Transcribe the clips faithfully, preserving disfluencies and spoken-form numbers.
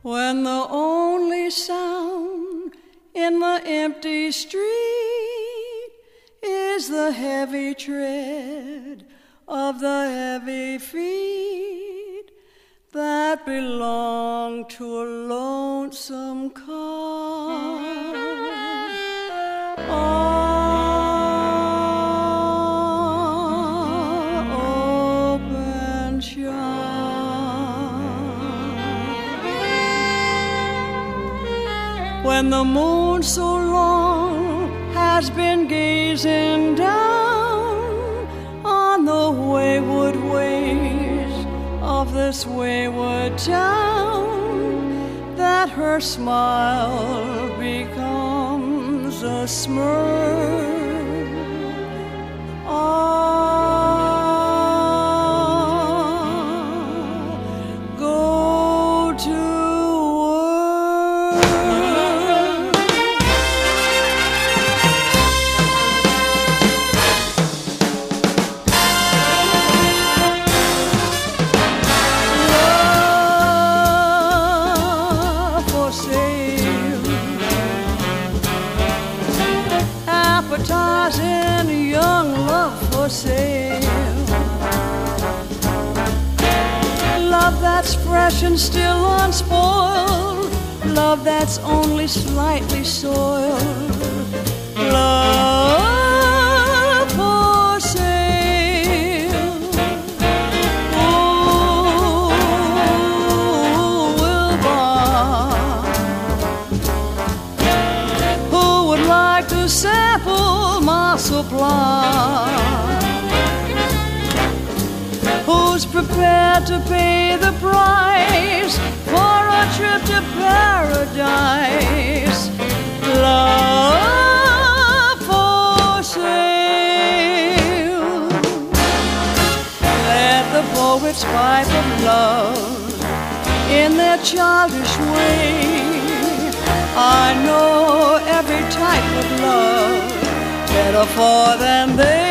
when the only sound in the empty street is the heavy tread of the heavy feet that belong to a lonesome car. Oh, open child, when the moon so long has been gazing down on the wayward ways of this wayward town, that her smile becomes a smirk. Ah, go to work. Love for sale, appetizing young love for sale, love that's fresh and still unspoiled, love that's only slightly soiled, love for sale. Oh, will buy. Who would like to sample my supply? Who's prepared to pay the price for a trip to paradise? Love for sale. Let the poets pipe of love in their childish way. I know every type of love better for than they.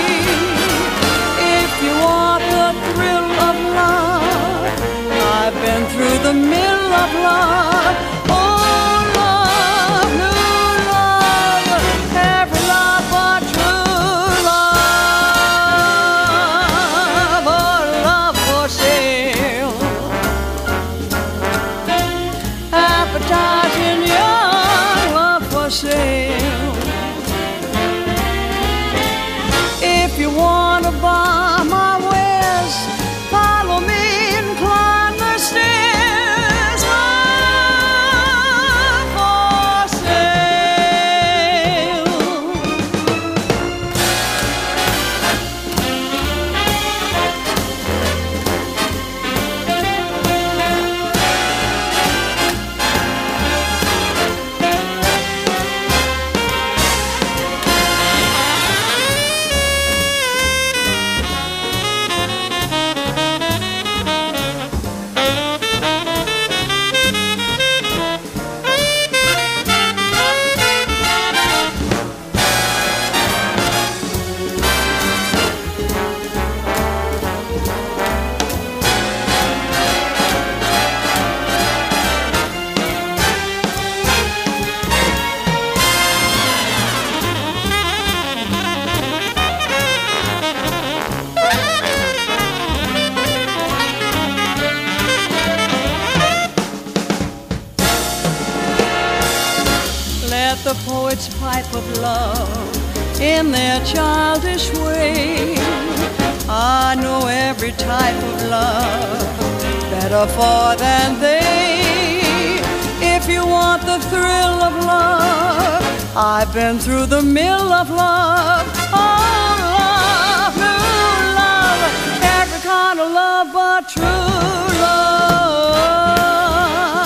If you want the thrill of love, I've been through the mill of love. Oh, love, new love, every love but true love. Oh, love for sale, appetizing young love for sale. If you want to buy my wares, follow me and climb the stairs. Love for sale. Let the poets pipe of love in their childish way. I know every type of love better for than they. If you want the thrill of love, I've been through the mill of love. Oh, love, new love, every kind of love but true love.